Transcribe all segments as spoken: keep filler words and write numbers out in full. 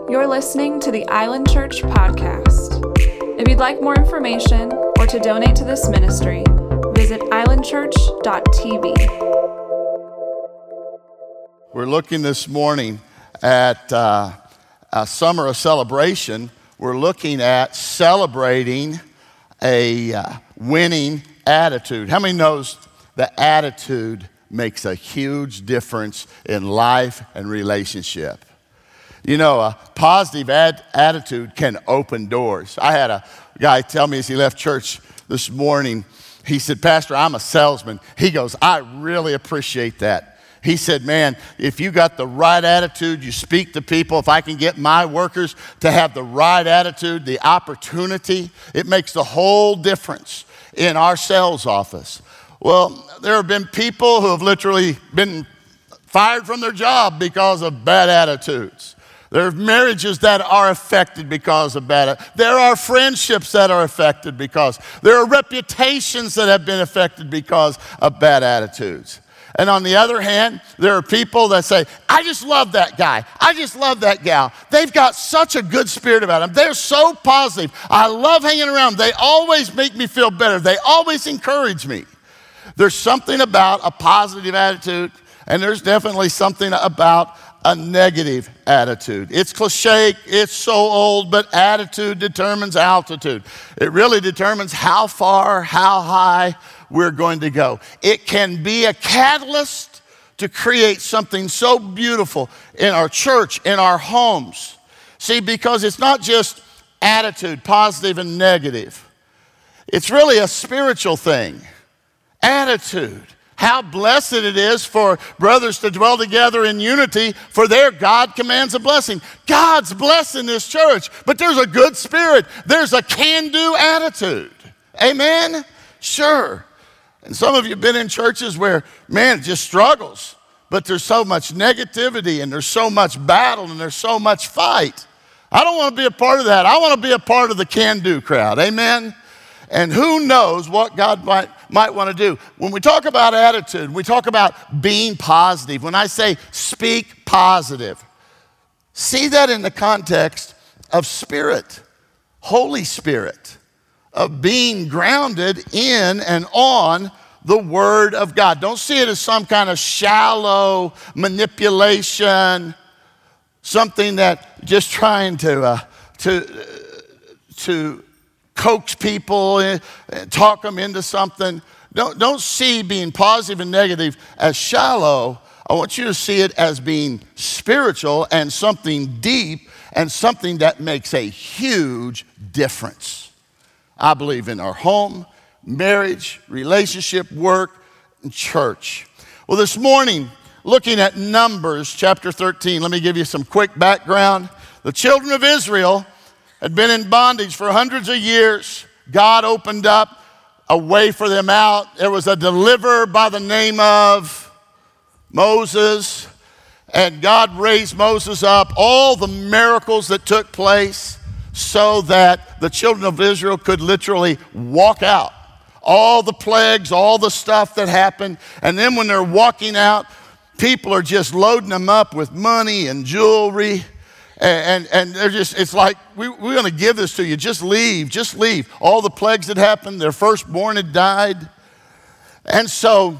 You're listening to the Island Church podcast. If you'd like more information or to donate to this ministry, visit island church dot t v. We're looking this morning at uh, a summer of celebration. We're looking at celebrating a uh, winning attitude. How many knows that attitude makes a huge difference in life and relationship? You know, a positive ad- attitude can open doors. I had a guy tell me as he left church this morning, he said, "Pastor, I'm a salesman." He goes, "I really appreciate that." He said, "Man, if you got the right attitude, you speak to people, if I can get my workers to have the right attitude, the opportunity, it makes the whole difference in our sales office." Well, there have been people who have literally been fired from their job because of bad attitudes. There are marriages that are affected because of bad attitudes. There are friendships that are affected because. There are reputations that have been affected because of bad attitudes. And on the other hand, there are people that say, "I just love that guy. I just love that gal. They've got such a good spirit about them. They're so positive. I love hanging around. They always make me feel better. They always encourage me." There's something about a positive attitude, and there's definitely something about a negative attitude. It's cliche, it's so old, but attitude determines altitude. It really determines how far, how high we're going to go. It can be a catalyst to create something so beautiful in our church, in our homes. See, because it's not just attitude, positive and negative. It's really a spiritual thing. Attitude. How blessed it is for brothers to dwell together in unity, for there God commands a blessing. God's blessing this church, but there's a good spirit. There's a can-do attitude. Amen? Sure. And some of you have been in churches where, man, it just struggles, but there's so much negativity and there's so much battle and there's so much fight. I don't want to be a part of that. I want to be a part of the can-do crowd. Amen? And who knows what God might, might want to do. When we talk about attitude, we talk about being positive. When I say speak positive, see that in the context of spirit, Holy Spirit, of being grounded in and on the Word of God. Don't see it as some kind of shallow manipulation, something that just trying to, uh, to, to, coax people and talk them into something. Don't, don't see being positive and negative as shallow. I want you to see it as being spiritual and something deep and something that makes a huge difference. I believe in our home, marriage, relationship, work, and church. Well, this morning, looking at Numbers chapter thirteen, let me give you some quick background. The children of Israel had been in bondage for hundreds of years. God opened up a way for them out. There was a deliverer by the name of Moses, and God raised Moses up. All the miracles that took place so that the children of Israel could literally walk out. All the plagues, all the stuff that happened. And then when they're walking out, people are just loading them up with money and jewelry. And, and, and they're just, it's like, we, we're going to give this to you. Just leave, just leave. All the plagues that happened, their firstborn had died. And so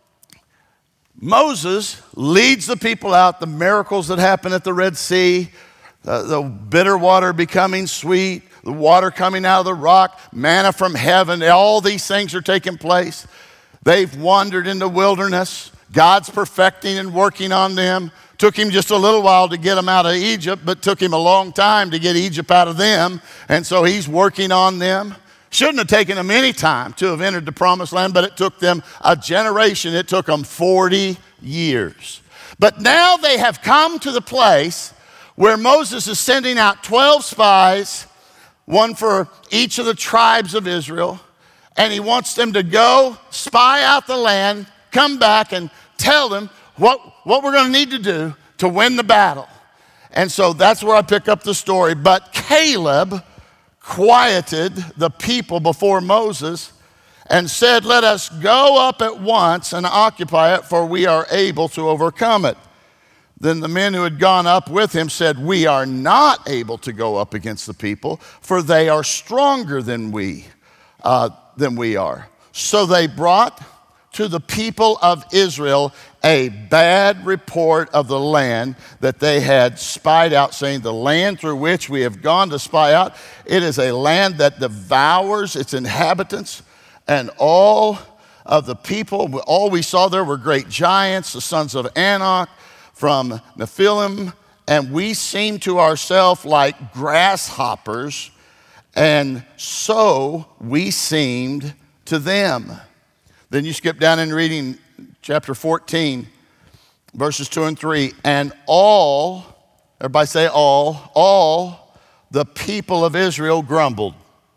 Moses leads the people out, the miracles that happened at the Red Sea, uh, the bitter water becoming sweet, the water coming out of the rock, manna from heaven. All these things are taking place. They've wandered in the wilderness. God's perfecting and working on them. Took him just a little while to get them out of Egypt, but took him a long time to get Egypt out of them. And so he's working on them. Shouldn't have taken them any time to have entered the promised land, but it took them a generation. It took them forty years. But now they have come to the place where Moses is sending out twelve spies, one for each of the tribes of Israel, and he wants them to go spy out the land, come back and tell them what, what we're going to need to do to win the battle. And so that's where I pick up the story. But Caleb quieted the people before Moses and said, "Let us go up at once and occupy it, for we are able to overcome it." Then the men who had gone up with him said, "We are not able to go up against the people, for they are stronger than we, uh, than we are." So they brought to the people of Israel a bad report of the land that they had spied out, saying, "The land through which we have gone to spy out, it is a land that devours its inhabitants, and all of the people, all we saw there were great giants, the sons of Anak, from Nephilim, and we seemed to ourselves like grasshoppers, and so we seemed to them." Then you skip down in reading chapter fourteen, verses two and three. "And all," everybody say all, "all the people of Israel grumbled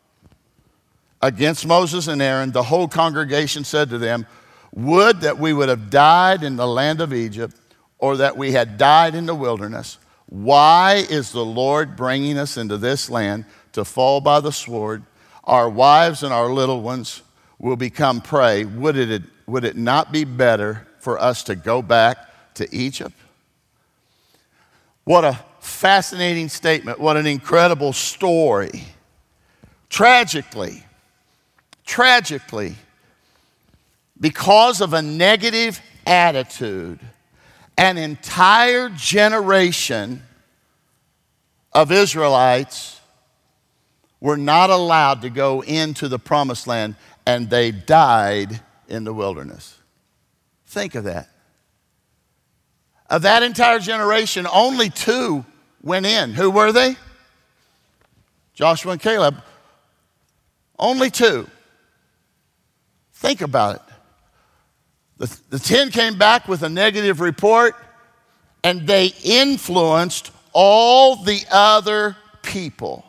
against Moses and Aaron. The whole congregation said to them, 'Would that we would have died in the land of Egypt, or that we had died in the wilderness. Why is the Lord bringing us into this land to fall by the sword? Our wives and our little ones will become prey. Would it, would it not be better for us to go back to Egypt?'" What a fascinating statement. What an incredible story. Tragically, tragically, because of a negative attitude, an entire generation of Israelites were not allowed to go into the promised land, and they died in the wilderness. Think of that. Of that entire generation, only two went in. Who were they? Joshua and Caleb. Only two. Think about it. The, the ten came back with a negative report, and they influenced all the other people.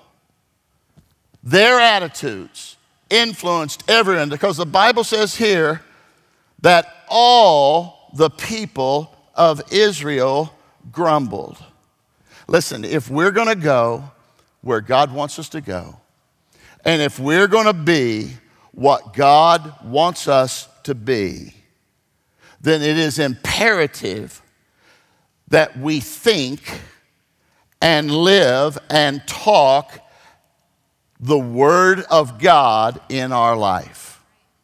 Their attitudes influenced everyone, because the Bible says here that all the people of Israel grumbled. Listen, if we're going to go where God wants us to go, and if we're going to be what God wants us to be, then it is imperative that we think and live and talk the Word of God in our life.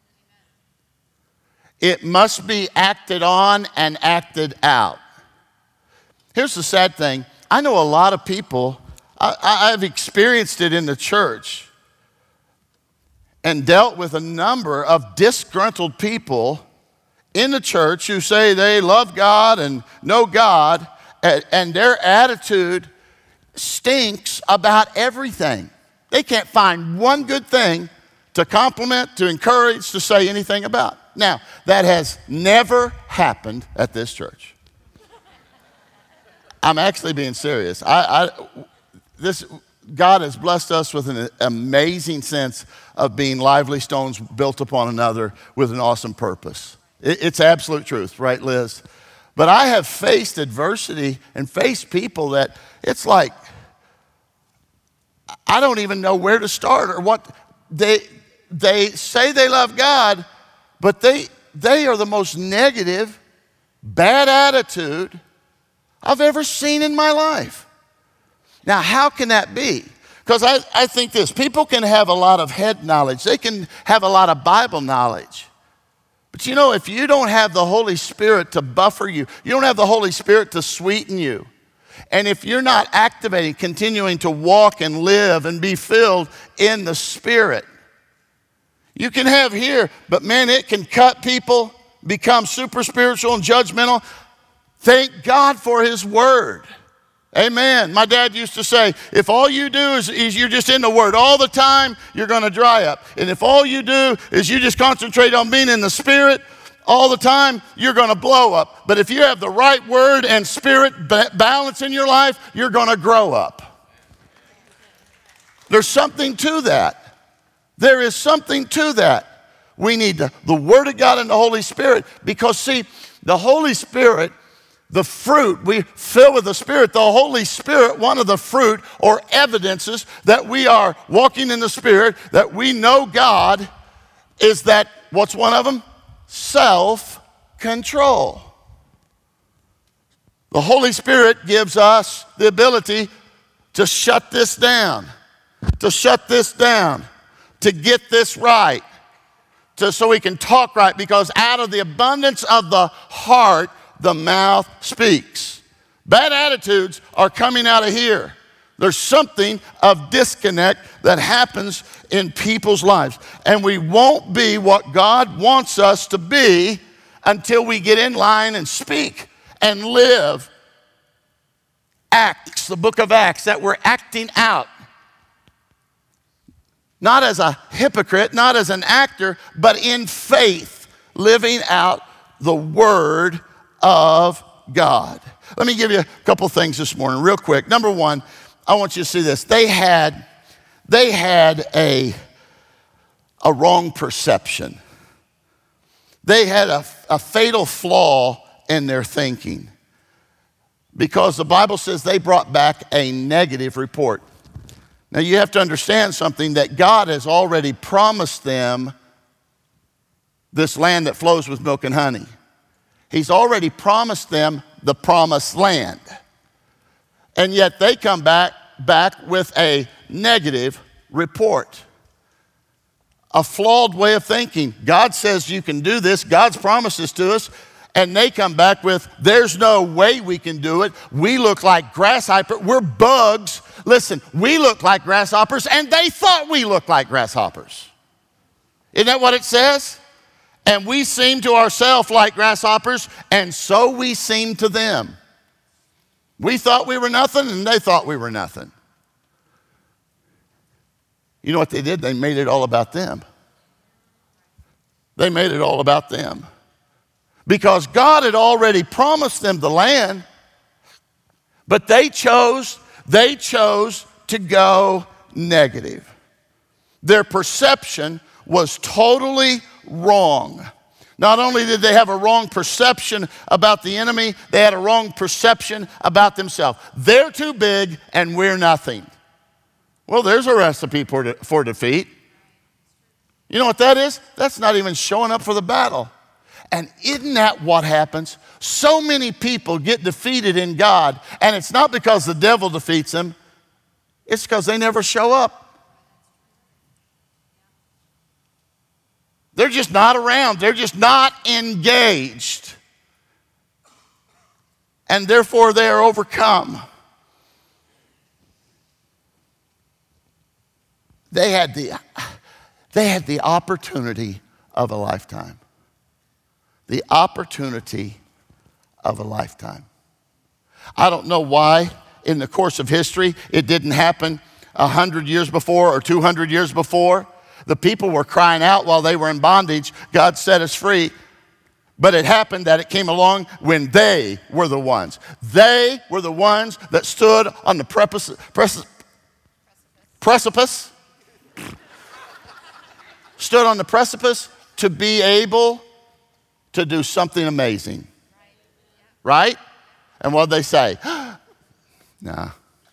It must be acted on and acted out. Here's the sad thing. I know a lot of people, I, I've experienced it in the church and dealt with a number of disgruntled people in the church who say they love God and know God, and, and their attitude stinks about everything. They can't find one good thing to compliment, to encourage, to say anything about. Now, that has never happened at this church. I'm actually being serious. I, I, this, God has blessed us with an amazing sense of being lively stones built upon another with an awesome purpose. It, it's absolute truth, right, Liz? But I have faced adversity and faced people that it's like, I don't even know where to start or what. They, they say they love God, but they, they are the most negative, bad attitude I've ever seen in my life. Now, how can that be? Because I, I think this, people can have a lot of head knowledge. They can have a lot of Bible knowledge. But you know, if you don't have the Holy Spirit to buffer you, you don't have the Holy Spirit to sweeten you, and if you're not activating, continuing to walk and live and be filled in the Spirit, you can have here, but man, it can cut people, become super spiritual and judgmental. Thank God for His Word. Amen. My dad used to say, if all you do is, is you're just in the Word all the time, you're going to dry up. And if all you do is you just concentrate on being in the Spirit all the time, you're going to blow up. But if you have the right Word and Spirit ba- balance in your life, you're going to grow up. There's something to that. There is something to that. We need the, the Word of God and the Holy Spirit, because see, the Holy Spirit, the fruit, we fill with the Spirit. The Holy Spirit, one of the fruit or evidences that we are walking in the Spirit, that we know God, is that, what's one of them? Self-control. The Holy Spirit gives us the ability to shut this down, to shut this down, to get this right, to, so we can talk right, because out of the abundance of the heart, the mouth speaks. Bad attitudes are coming out of here. There's something of disconnect that happens in people's lives. And we won't be what God wants us to be until we get in line and speak and live. Acts, the book of Acts, that we're acting out. Not as a hypocrite, not as an actor, but in faith, living out the word of God. Let me give you a couple things this morning real quick. Number one, I want you to see this. They had, they had a, a wrong perception. They had a, a fatal flaw in their thinking, because the Bible says they brought back a negative report. Now you have to understand something, that God has already promised them this land that flows with milk and honey. He's already promised them the promised land. And yet they come back, back with a negative report. A flawed way of thinking. God says you can do this. God's promises to us. And they come back with, there's no way we can do it. We look like grasshoppers. We're bugs. Listen, we look like grasshoppers, and they thought we looked like grasshoppers. Isn't that what it says? And we seem to ourselves like grasshoppers, and so we seem to them. We thought we were nothing, and they thought we were nothing. You know what they did? They made it all about them. They made it all about them. Because God had already promised them the land, but they chose, they chose to go negative. Their perception was totally wrong. Not only did they have a wrong perception about the enemy, they had a wrong perception about themselves. They're too big and we're nothing. Well, there's a recipe for, de- for defeat. You know what that is? That's not even showing up for the battle. And isn't that what happens? So many people get defeated in God, and it's not because the devil defeats them, it's because they never show up. They're just not around. They're just not engaged. And therefore they are overcome. They had the, they had the opportunity of a lifetime. The opportunity of a lifetime. I don't know why in the course of history it didn't happen a hundred years before or two hundred years before. The people were crying out while they were in bondage, God set us free. But it happened that it came along when they were the ones. They were the ones that stood on the precipice, precipice, stood on the precipice to be able to do something amazing. Right? And what did they say? Nah.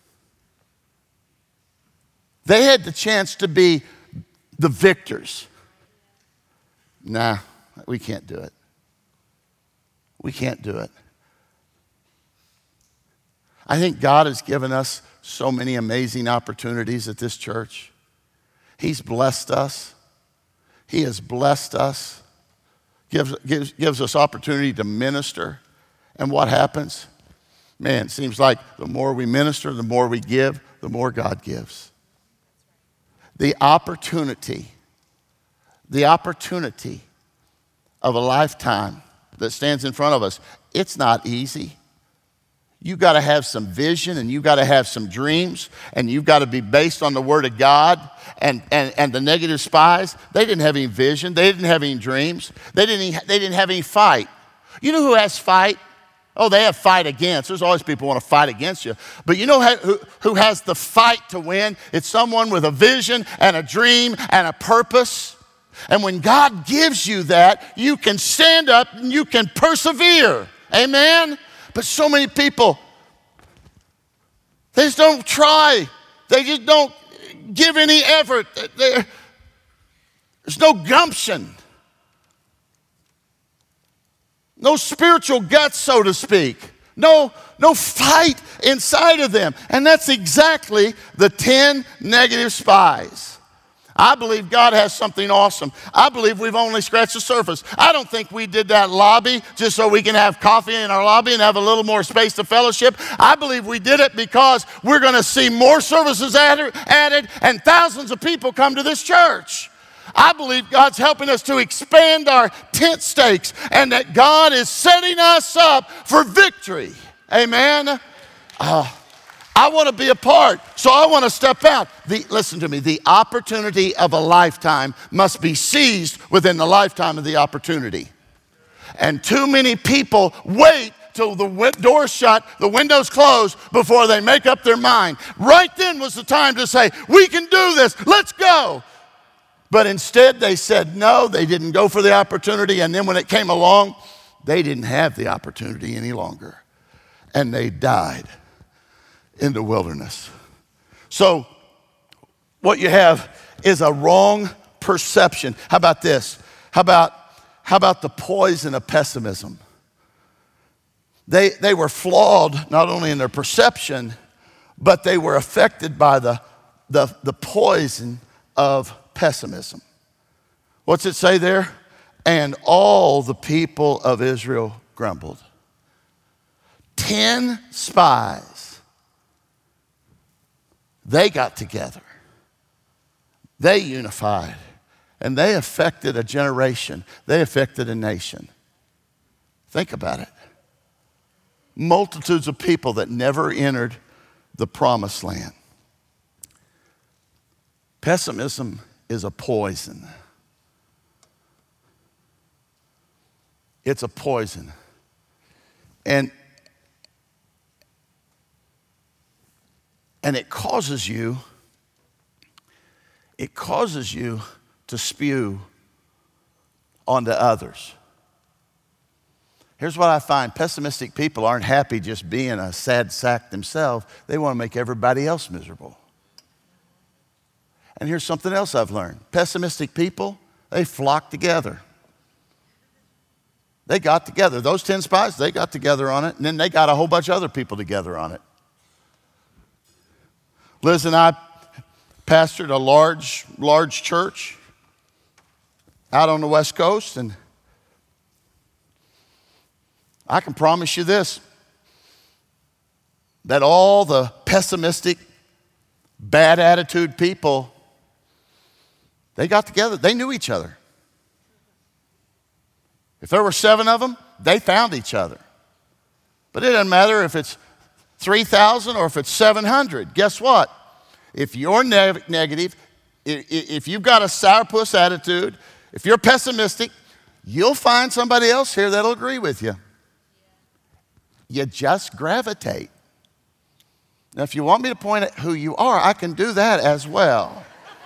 They had the chance to be the victors. Nah, we can't do it. We can't do it. I think God has given us so many amazing opportunities at this church. He's blessed us. He has blessed us. Gives, gives, gives us opportunity to minister. And what happens? Man, it seems like the more we minister, the more we give, the more God gives. The opportunity, the opportunity of a lifetime that stands in front of us, it's not easy. You got to have some vision, and you got to have some dreams, and you've got to be based on the Word of God. And, and, and the negative spies, they didn't have any vision. They didn't have any dreams. They didn't, they didn't have any fight. You know who has fight? Oh, they have fight against. There's always people who want to fight against you. But you know who, who has the fight to win? It's someone with a vision and a dream and a purpose. And when God gives you that, you can stand up and you can persevere. Amen? But so many people, they just don't try. They just don't give any effort. They're, there's no gumption. No spiritual guts, so to speak. no, no fight inside of them. And that's exactly the ten negative spies. I believe God has something awesome. I believe we've only scratched the surface. I don't think we did that lobby just so we can have coffee in our lobby and have a little more space to fellowship. I believe we did it because we're going to see more services added, added and thousands of people come to this church. I believe God's helping us to expand our tent stakes and that God is setting us up for victory. Amen. Uh, I want to be a part, so I want to step out. The, listen to me, the opportunity of a lifetime must be seized within the lifetime of the opportunity. And too many people wait till the door's shut, the window's closed before they make up their mind. Right then was the time to say, we can do this, let's go. But instead they said no, they didn't go for the opportunity, and then when it came along, they didn't have the opportunity any longer. And they died in the wilderness. So what you have is a wrong perception. How about this? How about, how about the poison of pessimism? They, they were flawed not only in their perception, but they were affected by the, the, the poison of pessimism. What's it say there? And all the people of Israel grumbled. Ten spies. They got together. They unified. And they affected a generation. They affected a nation. Think about it. Multitudes of people that never entered the promised land. Pessimism is a poison. It's a poison. And And it causes you, it causes you to spew onto others. Here's what I find. Pessimistic people aren't happy just being a sad sack themselves. They want to make everybody else miserable. And here's something else I've learned. Pessimistic people, they flock together. They got together. Those ten spies, they got together on it, and then they got a whole bunch of other people together on it. Liz and I pastored a large, large church out on the West Coast, and I can promise you this, that all the pessimistic, bad attitude people, they got together. They knew each other. If there were seven of them, they found each other. But it doesn't matter if it's three thousand or if it's seven hundred. Guess what? If you're ne- negative, if you've got a sourpuss attitude, if you're pessimistic, you'll find somebody else here that'll agree with you. You just gravitate. Now, if you want me to point at who you are, I can do that as well.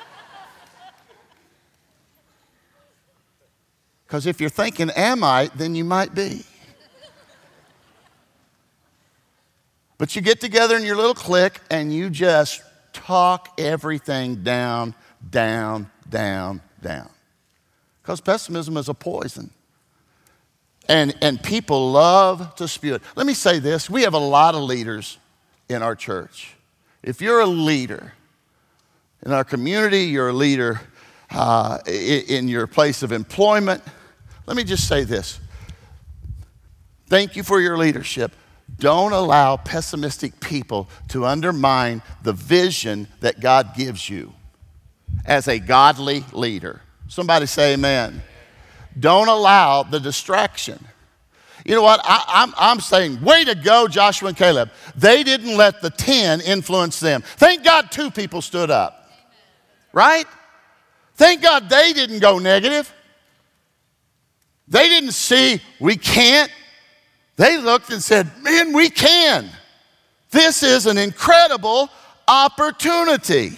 Because if you're thinking, am I, then you might be. But you get together in your little clique and you just talk everything down, down, down, down. Because pessimism is a poison. And, and people love to spew it. Let me say this. We have a lot of leaders in our church. If you're a leader in our community, you're a leader uh, in your place of employment, let me just say this. Thank you for your leadership. Don't allow pessimistic people to undermine the vision that God gives you as a godly leader. Somebody say amen. Don't allow the distraction. You know what? I, I'm, I'm saying, way to go, Joshua and Caleb. They didn't let the ten influence them. Thank God two people stood up. Right? Thank God they didn't go negative. They didn't see, we can't. They looked and said, man, we can. This is an incredible opportunity.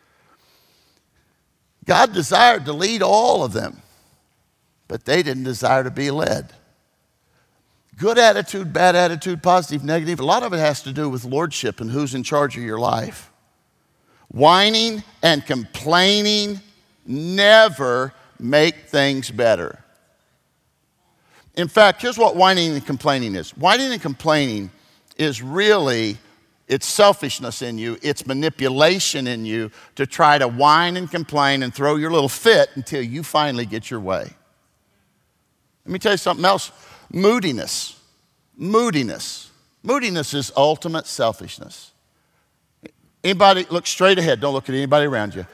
God desired to lead all of them, but they didn't desire to be led. Good attitude, bad attitude, positive, negative, a lot of it has to do with lordship and who's in charge of your life. Whining and complaining never make things better. In fact, here's what whining and complaining is. Whining and complaining is really, it's selfishness in you, it's manipulation in you to try to whine and complain and throw your little fit until you finally get your way. Let me tell you something else. Moodiness. Moodiness. Moodiness is ultimate selfishness. Anybody, look straight ahead. Don't look at anybody around you.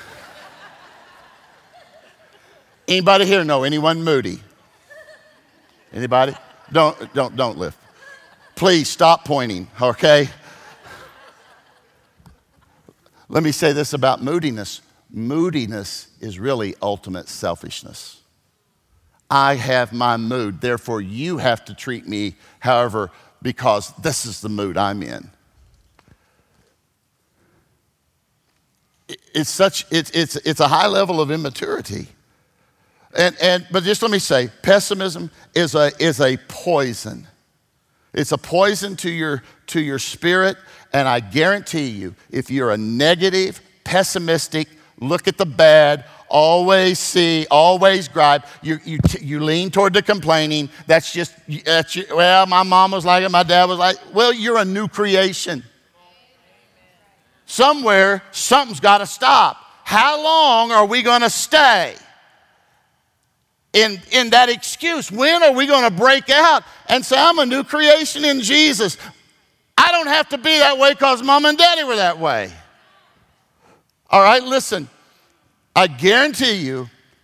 Anybody here know anyone moody? Anybody? Don't, don't, don't lift. Please stop pointing, okay? Let me say this about moodiness. Moodiness is really ultimate selfishness. I have my mood, therefore you have to treat me however, because this is the mood I'm in. It's such, it's, it's, it's a high level of immaturity. And, and, but just let me say, pessimism is a, is a poison. It's a poison to your, to your spirit, and I guarantee you, if you're a negative, pessimistic, look at the bad, always see, always gripe, you, you, you lean toward the complaining, that's just, that's your, well, my mom was like it, my dad was like, well, you're a new creation. Somewhere, something's got to stop. How long are we going to stay in, in that excuse? When are we going to break out and say, I'm a new creation in Jesus? I don't have to be that way because mom and daddy were that way. All right, listen. I guarantee you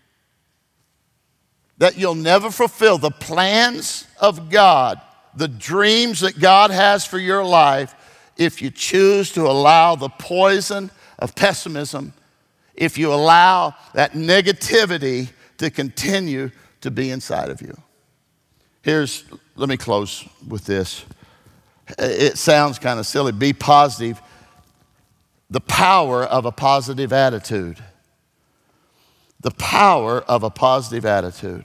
that you'll never fulfill the plans of God, the dreams that God has for your life, if you choose to allow the poison of pessimism, if you allow that negativity to continue to be inside of you. Here's, let me close with this. It sounds kind of silly. Be positive. The power of a positive attitude. The power of a positive attitude.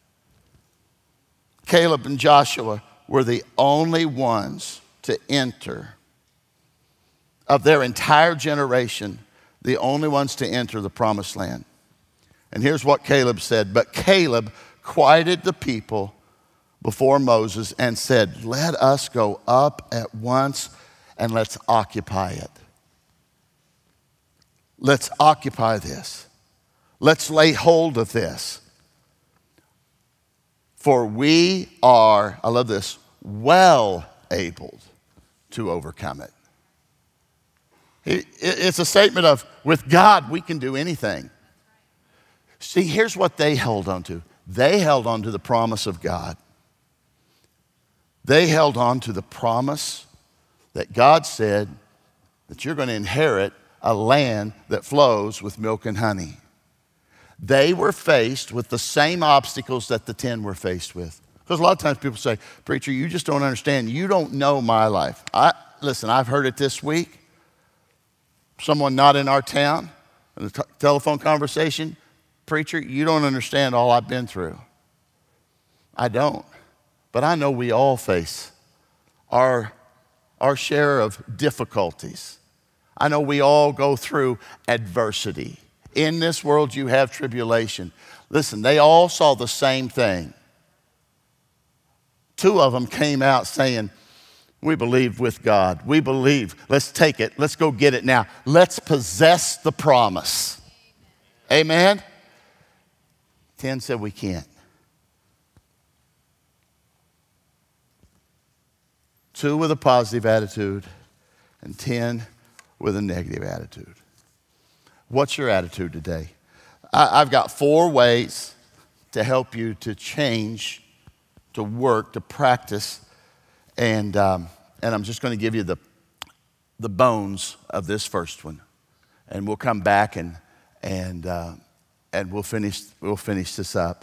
Caleb and Joshua were the only ones to enter, of their entire generation, the only ones to enter the promised land. And here's what Caleb said. But Caleb quieted the people before Moses and said, let us go up at once and let's occupy it. Let's occupy this. Let's lay hold of this. For we are, I love this, well able to overcome it. It's a statement of, with God, we can do anything. See, here's what they held on to. They held on to the promise of God. They held on to the promise that God said that you're going to inherit a land that flows with milk and honey. They were faced with the same obstacles that the ten were faced with. Because a lot of times people say, preacher, you just don't understand. You don't know my life. I, listen, I've heard it this week. Someone not in our town, in a t- telephone conversation, preacher, you don't understand all I've been through. I don't. But I know we all face our, our share of difficulties. I know we all go through adversity. In this world you have tribulation. Listen, they all saw the same thing. Two of them came out saying, we believe with God. We believe. Let's take it. Let's go get it now. Let's possess the promise. Amen? Amen? Ten said we can't. Two with a positive attitude and ten with a negative attitude. What's your attitude today? I, I've got four ways to help you to change, to work, to practice. And, um, and I'm just going to give you the, the bones of this first one. And we'll come back and, and, uh, and we'll, finish, we'll finish this up.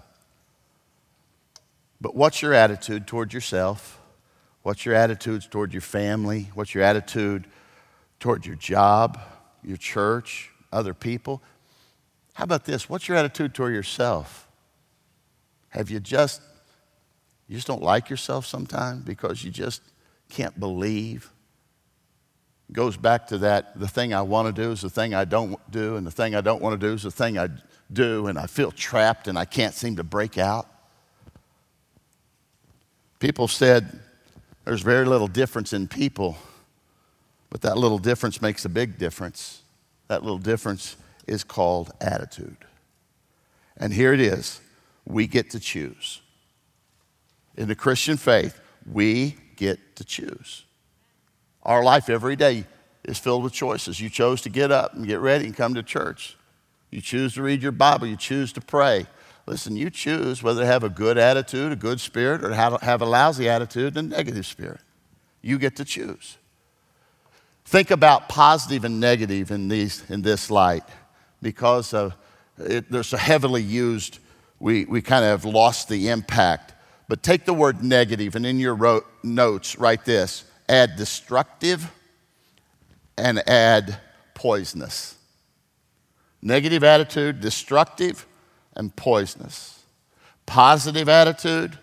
But what's your attitude toward yourself? What's your attitude toward your family? What's your attitude toward your job, your church, other people? How about this? What's your attitude toward yourself? Have you just... You just don't like yourself sometimes because you just can't believe. It goes back to that, the thing I want to do is the thing I don't do, and the thing I don't want to do is the thing I do, and I feel trapped and I can't seem to break out. People said There's very little difference in people, but that little difference makes a big difference. That little difference is called attitude. And here it is. We get to choose. In the Christian faith, we get to choose. Our life every day is filled with choices. You chose to get up and get ready and come to church. You choose to read your Bible. You choose to pray. Listen, you choose whether to have a good attitude, a good spirit, or have a lousy attitude and a negative spirit. You get to choose. Think about positive and negative in, these, in this light. Because of it, they're so heavily used, we, we kind of have lost the impact. But take the word negative, and in your ro- notes, write this. Add destructive and add poisonous. Negative attitude, destructive and poisonous. Positive attitude,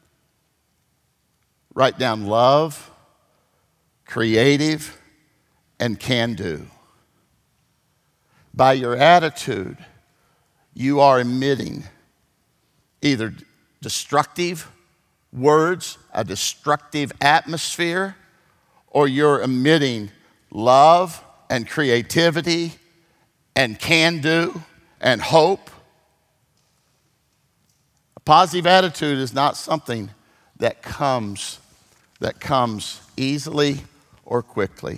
write down love, creative, and can do. By your attitude, you are emitting either destructive words, a destructive atmosphere, or you're emitting love and creativity and can do and hope. A positive attitude is not something that comes that comes easily or quickly.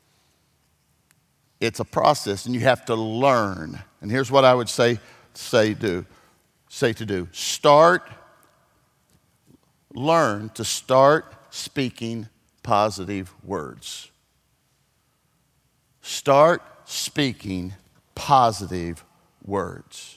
It's a process, and you have to learn. And here's what I would say say do say to do. Start learn to start speaking positive words. Start speaking positive words.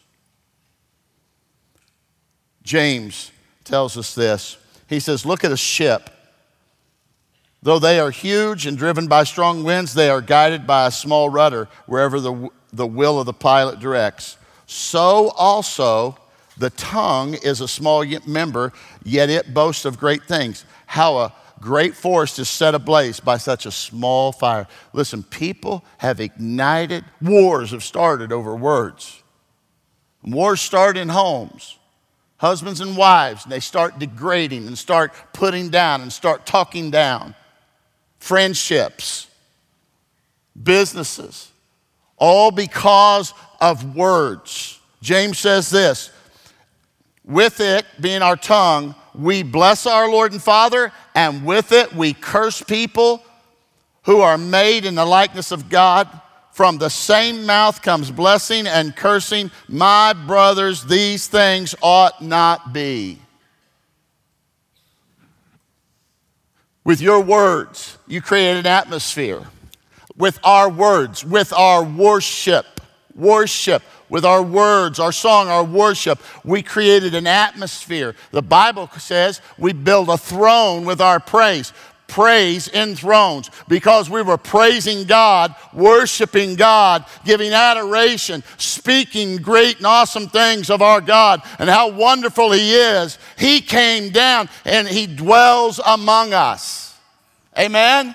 James tells us this. He says, look at a ship. Though they are huge and driven by strong winds, they are guided by a small rudder wherever the, the will of the pilot directs. So also the tongue is a small member, yet it boasts of great things. How a great forest is set ablaze by such a small fire. Listen, people have ignited, wars have started over words. Wars start in homes. Husbands and wives, and they start degrading and start putting down and start talking down. Friendships, businesses, all because of words. James says this, with it, being our tongue, we bless our Lord and Father, and with it we curse people who are made in the likeness of God. From the same mouth comes blessing and cursing. My brothers, these things ought not be. With your words, you create an atmosphere. With our words, with our worship, worship, with our words, our song, our worship, we created an atmosphere. The Bible says we build a throne with our praise. Praise enthrones, because we were praising God, worshiping God, giving adoration, speaking great and awesome things of our God and how wonderful He is. He came down and He dwells among us. Amen?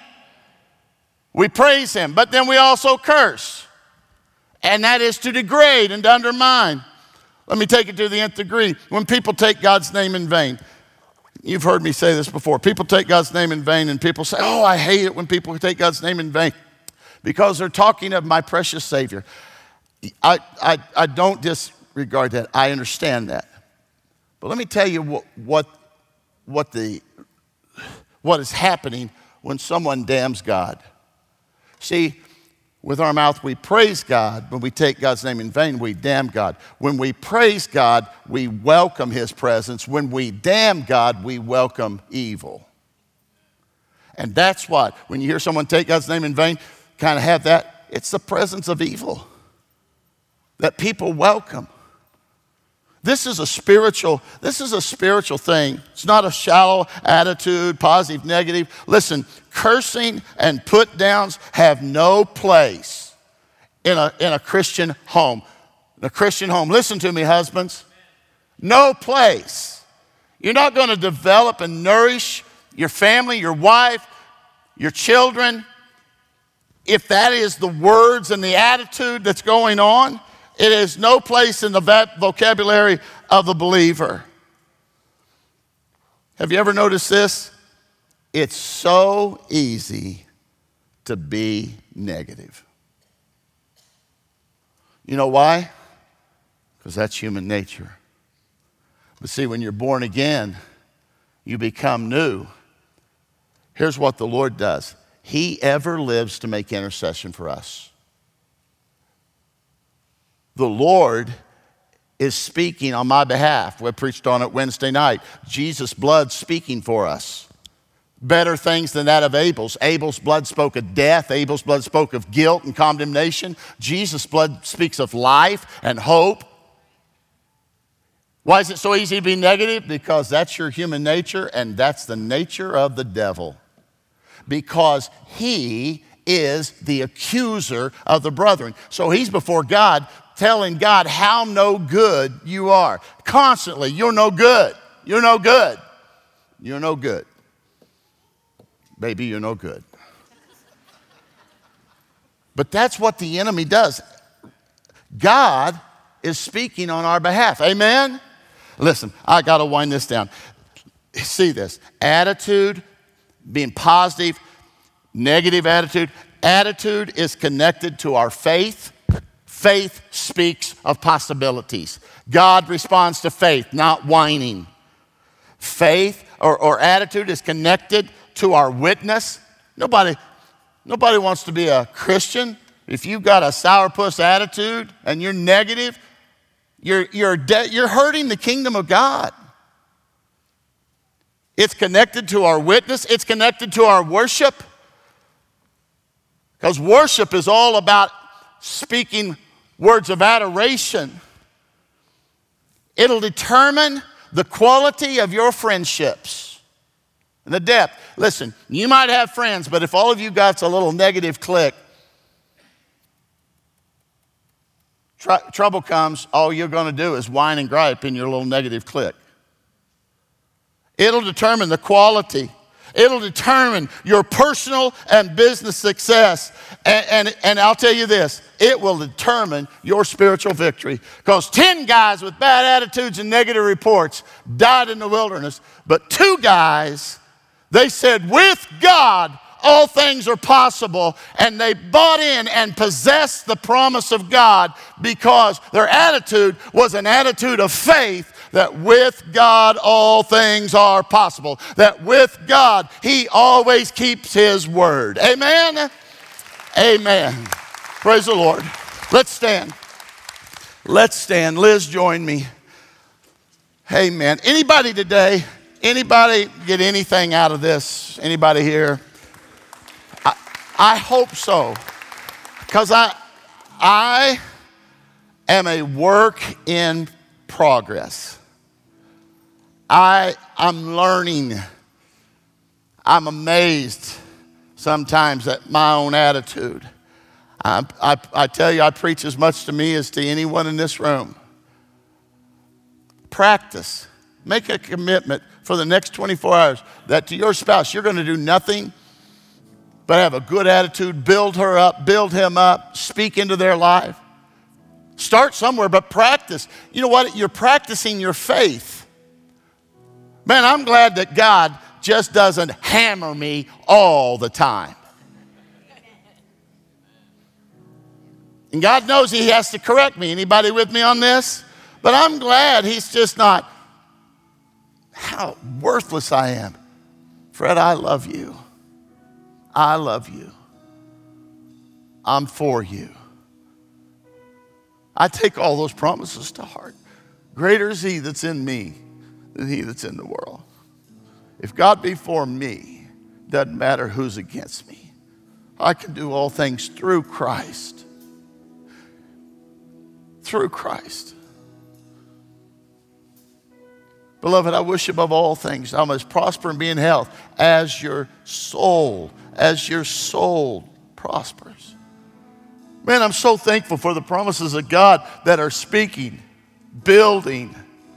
We praise Him, but then we also curse. And that is to degrade and to undermine. Let me take it to the nth degree. When people take God's name in vain, you've heard me say this before. People take God's name in vain, and people say, oh, I hate it when people take God's name in vain because they're talking of my precious Savior. I, I, I don't disregard that. I understand that. But let me tell you what, what, what, the, what is happening when someone damns God. See, with our mouth, we praise God. When we take God's name in vain, we damn God. When we praise God, we welcome His presence. When we damn God, we welcome evil. And that's what, when you hear someone take God's name in vain, kind of have that, it's the presence of evil that people welcome. This is a spiritual, this is a spiritual thing. It's not a shallow attitude, positive, negative. Listen, cursing and put downs have no place in a, in a Christian home. In a Christian home, listen to me, husbands. No place. You're not going to develop and nourish your family, your wife, your children, if that is the words and the attitude that's going on. It is no place in the vocabulary of the believer. Have you ever noticed this? It's so easy to be negative. You know why? Because that's human nature. But see, when you're born again, you become new. Here's what the Lord does. He ever lives to make intercession for us. The Lord is speaking on my behalf. We preached on it Wednesday night. Jesus' blood speaking for us. Better things than that of Abel's. Abel's blood spoke of death. Abel's blood spoke of guilt and condemnation. Jesus' blood speaks of life and hope. Why is it so easy to be negative? Because that's your human nature, and that's the nature of the devil. Because he is the accuser of the brethren. So he's before God telling God how no good you are. Constantly, you're no good. You're no good. You're no good. Baby, you're no good. But that's what the enemy does. God is speaking on our behalf. Amen? Listen, I got to wind this down. See this. Attitude, being positive, negative attitude. Attitude is connected to our faith. Faith speaks of possibilities. God responds to faith, not whining. Faith or, or attitude is connected to our witness. Nobody, nobody wants to be a Christian. If you've got a sourpuss attitude and you're negative, you're, you're, de- you're hurting the kingdom of God. It's connected to our witness. It's connected to our worship. Because worship is all about speaking words of adoration. It'll determine the quality of your friendships and the depth. Listen, you might have friends, but if all of you got a little negative clique, tr- trouble comes, all you're going to do is whine and gripe in your little negative clique. It'll determine the quality. It'll determine your personal and business success. And, and, and I'll tell you this, it will determine your spiritual victory. Because ten guys with bad attitudes and negative reports died in the wilderness. But two guys, they said, with God, all things are possible. And they bought in and possessed the promise of God because their attitude was an attitude of faith. That with God all things are possible. That with God he always keeps his word. Amen? Amen. Praise the Lord. Let's stand. Let's stand. Liz, join me. Amen. Anybody today, anybody get anything out of this? Anybody here? I, I hope so. Because I, I am a work in progress. I, I'm learning. I'm amazed sometimes at my own attitude. I, I, I tell you, I preach as much to me as to anyone in this room. Practice. Make a commitment for the next twenty-four hours that to your spouse, you're going to do nothing but have a good attitude, build her up, build him up, speak into their life. Start somewhere, but practice. You know what? You're practicing your faith. Man, I'm glad that God just doesn't hammer me all the time. And God knows he has to correct me. Anybody with me on this? But I'm glad he's just not, how worthless I am. Fred, I love you. I love you. I'm for you. I take all those promises to heart. Greater is he that's in me than he that's in the world. If God be for me, doesn't matter who's against me. I can do all things through Christ. Through Christ. Beloved, I wish above all things thou mayest prosper and be in health as your soul, as your soul prospers. Man, I'm so thankful for the promises of God that are speaking, building.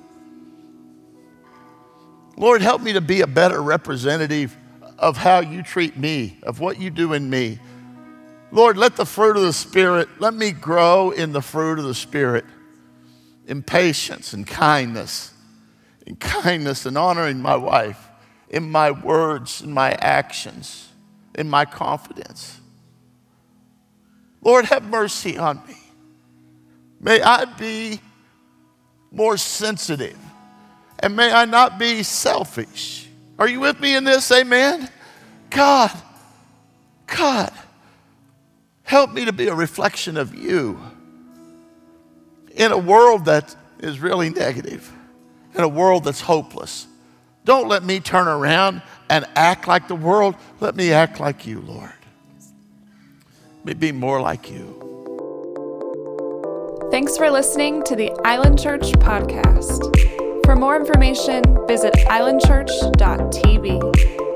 Lord, help me to be a better representative of how you treat me, of what you do in me. Lord, let the fruit of the Spirit, let me grow in the fruit of the Spirit, in patience and kindness, in kindness and honoring my wife, in my words, in my actions, in my confidence. Lord, have mercy on me. May I be more sensitive, and may I not be selfish. Are you with me in this? Amen? God, God, help me to be a reflection of you in a world that is really negative, in a world that's hopeless. Don't let me turn around and act like the world. Let me act like you, Lord. Let me be more like you. Thanks for listening to the Island Church podcast. For more information, visit island church dot t v.